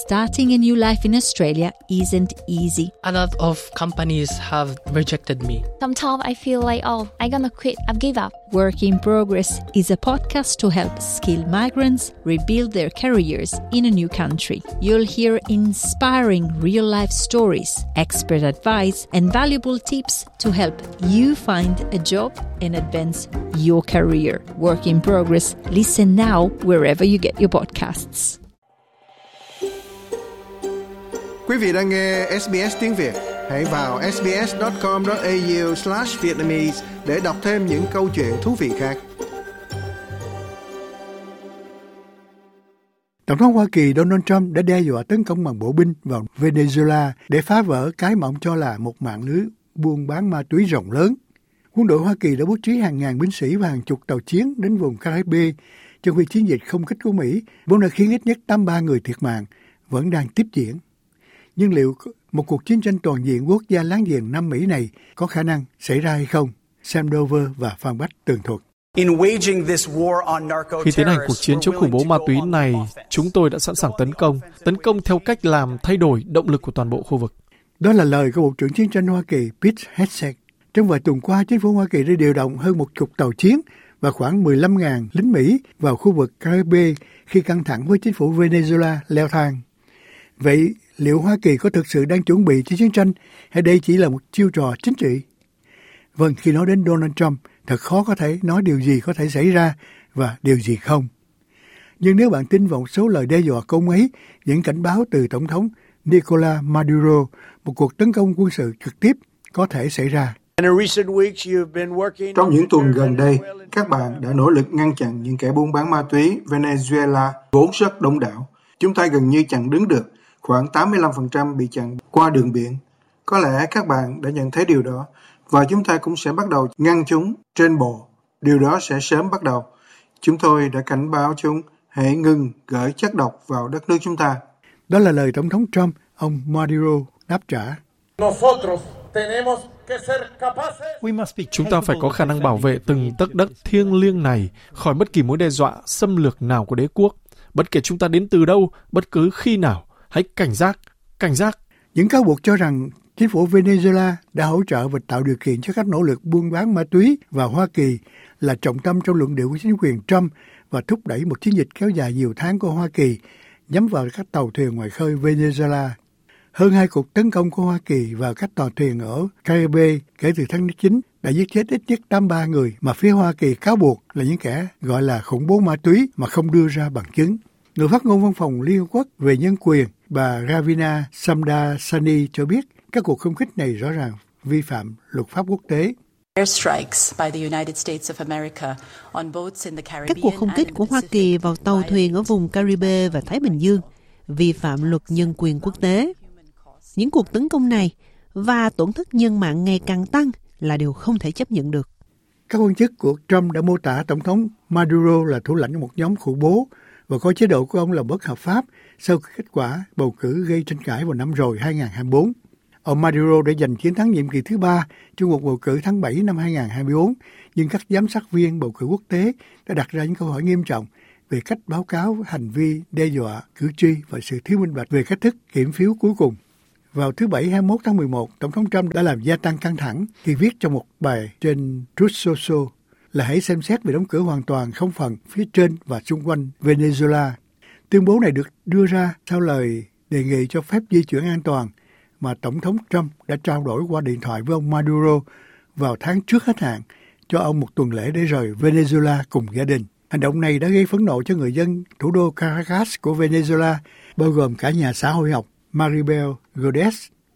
starting a new life in Australia isn't easy. A lot of companies have rejected me. Sometimes I feel like, I'm gonna quit, I've give up. Work in Progress is a podcast to help skilled migrants rebuild their careers in a new country. You'll hear inspiring real-life stories, expert advice, and valuable tips to help you find a job and advance your career. Work in Progress. Listen now wherever you get your podcasts. Quý vị đang nghe SBS tiếng Việt. Hãy vào sbs.com.au/Vietnamese để đọc thêm những câu chuyện thú vị khác. Tổng thống Hoa Kỳ Donald Trump đã đe dọa tấn công bằng bộ binh vào Venezuela để phá vỡ cái mà ông cho là một mạng lưới buôn bán ma túy rộng lớn. Quân đội Hoa Kỳ đã bố trí hàng ngàn binh sĩ và hàng chục tàu chiến đến vùng Caribe, trong khi chiến dịch không kích của Mỹ vốn đã khiến ít nhất 83 người thiệt mạng vẫn đang tiếp diễn. Nhưng liệu một cuộc chiến tranh toàn diện quốc gia láng giềng Nam Mỹ này có khả năng xảy ra hay không? Sam Dover và Phan Bách tường thuật. Khi tiến hành cuộc chiến chống khủng bố ma túy này, chúng tôi đã sẵn sàng tấn công theo cách làm thay đổi động lực của toàn bộ khu vực. Đó là lời của Bộ trưởng Chiến tranh Hoa Kỳ Pete Hegseth. Trong vài tuần qua, chính phủ Hoa Kỳ đã điều động hơn 10 tàu chiến và khoảng 15.000 lính Mỹ vào khu vực Caribe khi căng thẳng với chính phủ Venezuela leo thang. Vậy, liệu Hoa Kỳ có thực sự đang chuẩn bị cho chiến tranh hay đây chỉ là một chiêu trò chính trị? Vâng, khi nói đến Donald Trump, thật khó có thể nói điều gì có thể xảy ra và điều gì không. Nhưng nếu bạn tin vào một số lời đe dọa của ông ấy, những cảnh báo từ Tổng thống Nicolás Maduro, một cuộc tấn công quân sự trực tiếp có thể xảy ra. Trong những tuần gần đây, các bạn đã nỗ lực ngăn chặn những kẻ buôn bán ma túy Venezuela vốn rất đông đảo. Chúng ta gần như chặn đứng được, khoảng 85% bị chặn qua đường biển. Có lẽ các bạn đã nhận thấy điều đó, và chúng ta cũng sẽ bắt đầu ngăn chúng trên bộ. Điều đó sẽ sớm bắt đầu. Chúng tôi đã cảnh báo chúng hãy ngừng gửi chất độc vào đất nước chúng ta. Đó là lời Tổng thống Trump, ông Maduro đáp trả. Chúng ta phải có khả năng bảo vệ từng tấc đất thiêng liêng này khỏi bất kỳ mối đe dọa xâm lược nào của đế quốc. Bất kể chúng ta đến từ đâu, bất cứ khi nào, hãy cảnh giác. Những cáo buộc cho rằng chính phủ Venezuela đã hỗ trợ và tạo điều kiện cho các nỗ lực buôn bán ma túy vào Hoa Kỳ là trọng tâm trong luận điệu của chính quyền Trump và thúc đẩy một chiến dịch kéo dài nhiều tháng của Hoa Kỳ nhắm vào các tàu thuyền ngoài khơi Venezuela. Hơn 2 cuộc tấn công của Hoa Kỳ vào các tàu thuyền ở Caribe kể từ tháng 9 đã giết chết ít nhất 83 người mà phía Hoa Kỳ cáo buộc là những kẻ gọi là khủng bố ma túy mà không đưa ra bằng chứng. Người phát ngôn văn phòng Liên Hợp Quốc về nhân quyền, bà Ravina Shamdasani cho biết các cuộc không kích này rõ ràng vi phạm luật pháp quốc tế. Các cuộc không kích của Hoa Kỳ vào tàu thuyền ở vùng Caribe và Thái Bình Dương vi phạm luật nhân quyền quốc tế. Những cuộc tấn công này và tổn thất nhân mạng ngày càng tăng là điều không thể chấp nhận được. Các quan chức của Trump đã mô tả Tổng thống Maduro là thủ lãnh của một nhóm khủng bố và coi chế độ của ông là bất hợp pháp sau kết quả bầu cử gây tranh cãi vào năm rồi 2024. Ông Maduro đã giành chiến thắng nhiệm kỳ thứ 3 trong cuộc bầu cử tháng 7 năm 2024, nhưng các giám sát viên bầu cử quốc tế đã đặt ra những câu hỏi nghiêm trọng về cách báo cáo hành vi đe dọa cử tri và sự thiếu minh bạch về cách thức kiểm phiếu cuối cùng. Vào thứ Bảy 21 tháng 11, Tổng thống Trump đã làm gia tăng căng thẳng khi viết trong một bài trên Truth Social là hãy xem xét về đóng cửa hoàn toàn không phận phía trên và xung quanh Venezuela. Tuyên bố này được đưa ra sau lời đề nghị cho phép di chuyển an toàn mà Tổng thống Trump đã trao đổi qua điện thoại với ông Maduro vào tháng trước hết hạn cho ông một tuần lễ để rời Venezuela cùng gia đình. Hành động này đã gây phẫn nộ cho người dân thủ đô Caracas của Venezuela, bao gồm cả nhà xã hội học Maribel Gómez.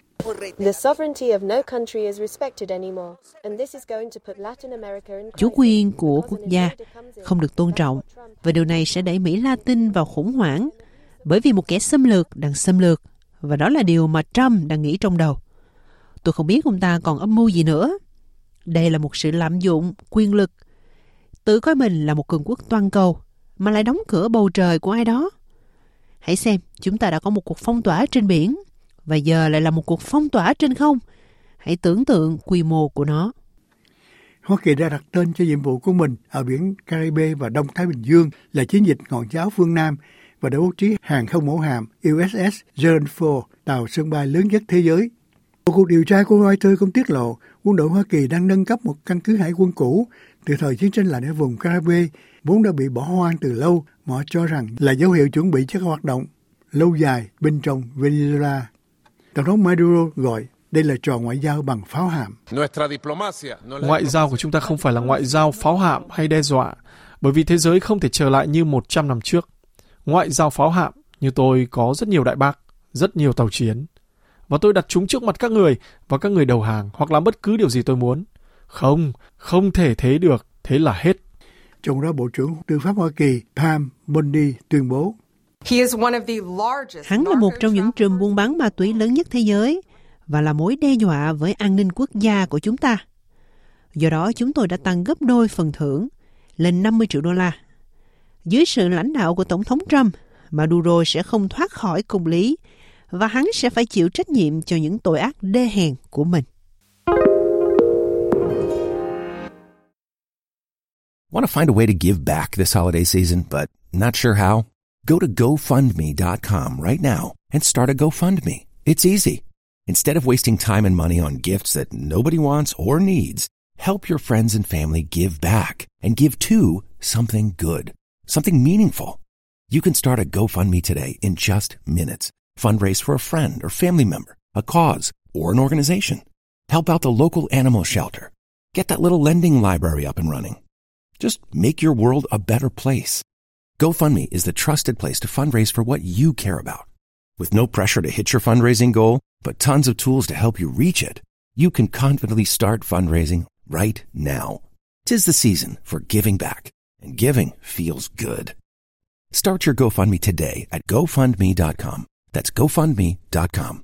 Chủ quyền của quốc gia không được tôn trọng và điều này sẽ đẩy Mỹ Latin vào khủng hoảng bởi vì một kẻ xâm lược đang xâm lược và đó là điều mà Trump đang nghĩ trong đầu. Tôi không biết ông ta còn âm mưu gì nữa. Đây là một sự lạm dụng quyền lực, tự coi mình là một cường quốc toàn cầu mà lại đóng cửa bầu trời của ai đó. Hãy xem, chúng ta đã có một cuộc phong tỏa trên biển và giờ lại là một cuộc phong tỏa trên không. Hãy tưởng tượng quy mô của nó. Hoa Kỳ đã đặt tên cho nhiệm vụ của mình ở biển Caribe và Đông Thái Bình Dương là chiến dịch ngọn giáo phương Nam và đã bố trí hàng không mẫu hạm USS Gerald Ford, tàu sân bay lớn nhất thế giới. Một cuộc điều tra của Reuters cũng tiết lộ quân đội Hoa Kỳ đang nâng cấp một căn cứ hải quân cũ từ thời chiến tranh lạnh ở vùng Caribe, vốn đã bị bỏ hoang từ lâu, mà họ cho rằng là dấu hiệu chuẩn bị cho các hoạt động lâu dài bên trong Venezuela. Tổng thống Maduro gọi đây là trò ngoại giao bằng pháo hạm. Ngoại giao của chúng ta không phải là ngoại giao pháo hạm hay đe dọa, bởi vì thế giới không thể trở lại như 100 năm trước. Ngoại giao pháo hạm như tôi có rất nhiều đại bác, rất nhiều tàu chiến, và tôi đặt chúng trước mặt các người và các người đầu hàng hoặc làm bất cứ điều gì tôi muốn. Không thể thế được, thế là hết. Trong đó Bộ trưởng Tư pháp Hoa Kỳ Pam Bondi tuyên bố hắn là một trong những trùm buôn bán ma túy lớn nhất thế giới và là mối đe dọa với an ninh quốc gia của chúng ta. Do đó chúng tôi đã tăng gấp đôi phần thưởng lên 50 triệu đô la. Dưới sự lãnh đạo của Tổng thống Trump, Maduro sẽ không thoát khỏi công lý và hắn sẽ phải chịu trách nhiệm cho những tội ác đê hèn của mình. Want to find a way to give back this holiday season, but not sure how? Go to GoFundMe.com right now and start a GoFundMe. It's easy. Instead of wasting time and money on gifts that nobody wants or needs, help your friends and family give back and give to something good, something meaningful. You can start a GoFundMe today in just minutes. Fundraise for a friend or family member, a cause, or an organization. Help out the local animal shelter. Get that little lending library up and running. Just make your world a better place. GoFundMe is the trusted place to fundraise for what you care about. With no pressure to hit your fundraising goal, but tons of tools to help you reach it, you can confidently start fundraising right now. 'Tis the season for giving back, and giving feels good. Start your GoFundMe today at GoFundMe.com. That's GoFundMe.com.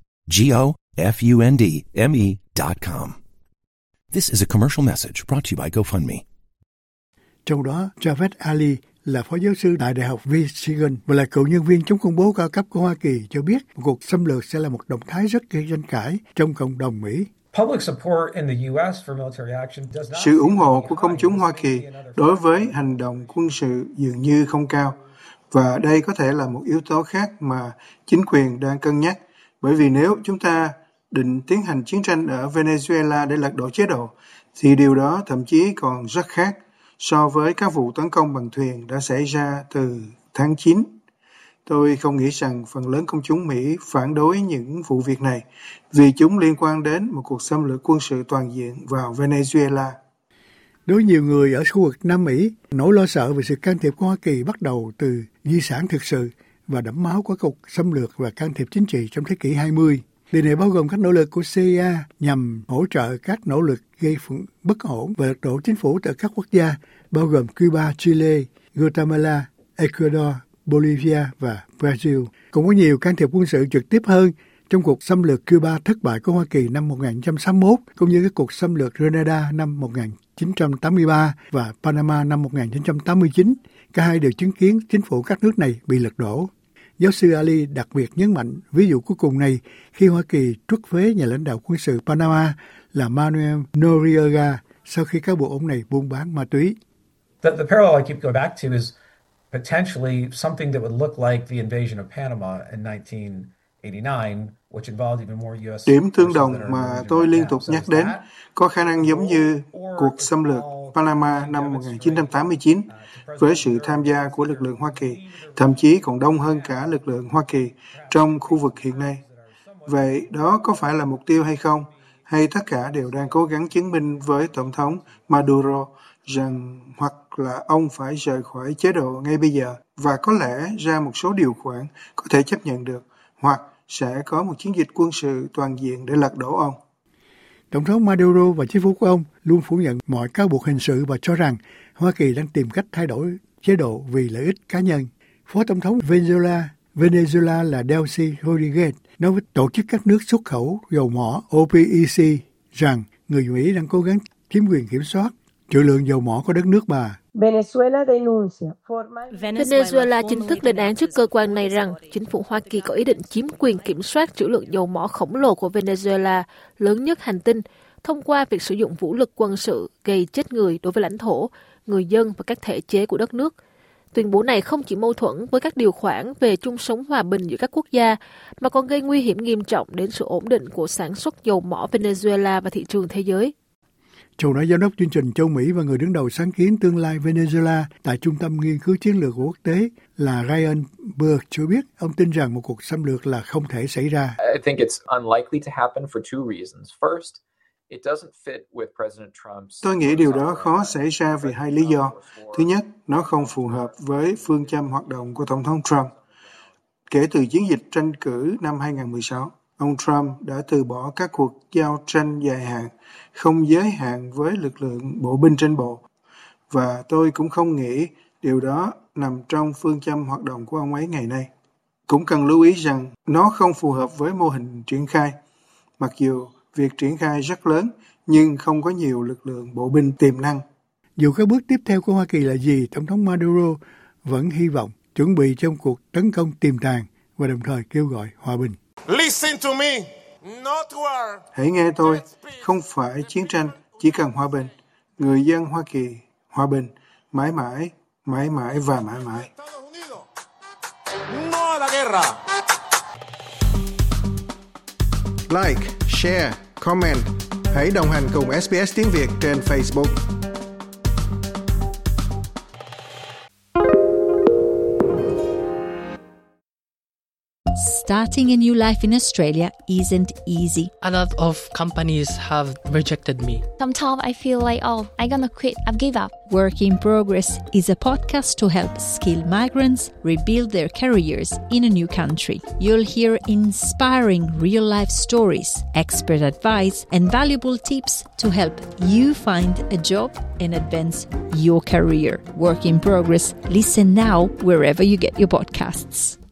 GoFundMe.com. This is a commercial message brought to you by GoFundMe. Trong đó, Javed Ali là phó giáo sư tại Đại học Michigan và là cựu nhân viên chống khủng bố cao cấp của Hoa Kỳ cho biết một cuộc xâm lược sẽ là một động thái rất gây tranh cãi trong cộng đồng Mỹ. Sự ủng hộ của công chúng Hoa Kỳ đối với hành động quân sự dường như không cao, và đây có thể là một yếu tố khác mà chính quyền đang cân nhắc, bởi vì nếu chúng ta định tiến hành chiến tranh ở Venezuela để lật đổ chế độ, thì điều đó thậm chí còn rất khác so với các vụ tấn công bằng thuyền đã xảy ra từ tháng 9. Tôi không nghĩ rằng phần lớn công chúng Mỹ phản đối những vụ việc này vì chúng liên quan đến một cuộc xâm lược quân sự toàn diện vào Venezuela. Đối với nhiều người ở khu vực Nam Mỹ, nỗi lo sợ về sự can thiệp của Hoa Kỳ bắt đầu từ di sản thực sự và đẫm máu của cuộc xâm lược và can thiệp chính trị trong thế kỷ 20. Điều này bao gồm các nỗ lực của CIA nhằm hỗ trợ các nỗ lực gây bất ổn và lật đổ chính phủ tại các quốc gia bao gồm Cuba, Chile, Guatemala, Ecuador, Bolivia và Brazil. Cũng có nhiều can thiệp quân sự trực tiếp hơn trong cuộc xâm lược Cuba thất bại của Hoa Kỳ năm 1961, cũng như các cuộc xâm lược Grenada năm 1983 và Panama năm 1989. Cả hai đều chứng kiến chính phủ các nước này bị lật đổ. Giáo sư Ali đặc biệt nhấn mạnh ví dụ cuối cùng này khi Hoa Kỳ truất phế nhà lãnh đạo quân sự Panama là Manuel Noriega sau khi cáo buộc ông này buôn bán ma túy. The parallel I keep going back to is potentially something that would look like the invasion of Panama in 1989, which involved even more US. Điểm tương đồng mà tôi liên tục nhắc đến có khả năng giống như cuộc xâm lược Panama năm 1989 với sự tham gia của lực lượng Hoa Kỳ, thậm chí còn đông hơn cả lực lượng Hoa Kỳ trong khu vực hiện nay. Vậy đó có phải là mục tiêu hay không? Hay tất cả đều đang cố gắng chứng minh với Tổng thống Maduro rằng hoặc là ông phải rời khỏi chế độ ngay bây giờ và có lẽ ra một số điều khoản có thể chấp nhận được, hoặc sẽ có một chiến dịch quân sự toàn diện để lật đổ ông. Tổng thống Maduro và chính phủ của ông luôn phủ nhận mọi cáo buộc hình sự và cho rằng Hoa Kỳ đang tìm cách thay đổi chế độ vì lợi ích cá nhân. Phó Tổng thống Venezuela là Delcy Rodriguez nói với tổ chức các nước xuất khẩu dầu mỏ OPEC rằng người Mỹ đang cố gắng chiếm quyền kiểm soát trữ lượng dầu mỏ của đất nước bà. Venezuela chính thức lên án trước cơ quan này rằng chính phủ Hoa Kỳ có ý định chiếm quyền kiểm soát trữ lượng dầu mỏ khổng lồ của Venezuela, lớn nhất hành tinh, thông qua việc sử dụng vũ lực quân sự gây chết người đối với lãnh thổ, người dân và các thể chế của đất nước. Tuyên bố này không chỉ mâu thuẫn với các điều khoản về chung sống hòa bình giữa các quốc gia, mà còn gây nguy hiểm nghiêm trọng đến sự ổn định của sản xuất dầu mỏ Venezuela và thị trường thế giới. Châu nói giám đốc chương trình châu Mỹ và người đứng đầu sáng kiến tương lai Venezuela tại Trung tâm Nghiên cứu Chiến lược của Quốc tế là Ryan Burke cho biết ông tin rằng một cuộc xâm lược là không thể xảy ra. I think it's unlikely to happen for two reasons. First, it doesn't fit with President Trump's. Tôi nghĩ điều đó khó xảy ra vì hai lý do. Thứ nhất, nó không phù hợp với phương châm hoạt động của Tổng thống Trump. Kể từ chiến dịch tranh cử năm 2016, ông Trump đã từ bỏ các cuộc giao tranh dài hạn, không giới hạn với lực lượng bộ binh trên bộ. Và tôi cũng không nghĩ điều đó nằm trong phương châm hoạt động của ông ấy ngày nay. Cũng cần lưu ý rằng nó không phù hợp với mô hình triển khai. Mặc dù việc triển khai rất lớn, nhưng không có nhiều lực lượng bộ binh tiềm năng. Dù các bước tiếp theo của Hoa Kỳ là gì, Tổng thống Maduro vẫn hy vọng chuẩn bị trong cuộc tấn công tiềm tàng và đồng thời kêu gọi hòa bình. Listen to me, not war. Hãy nghe tôi, không phải chiến tranh, chỉ cần hòa bình. Người dân Hoa Kỳ, hòa bình, mãi mãi, mãi mãi và mãi mãi. No a la guerra. Like, share, comment. Hãy đồng hành cùng SBS tiếng Việt trên Facebook. Starting a new life in Australia isn't easy. A lot of companies have rejected me. Sometimes I feel like, I'm gonna quit. I've give up. Work in Progress is a podcast to help skilled migrants rebuild their careers in a new country. You'll hear inspiring real-life stories, expert advice, and valuable tips to help you find a job and advance your career. Work in Progress. Listen now wherever you get your podcasts.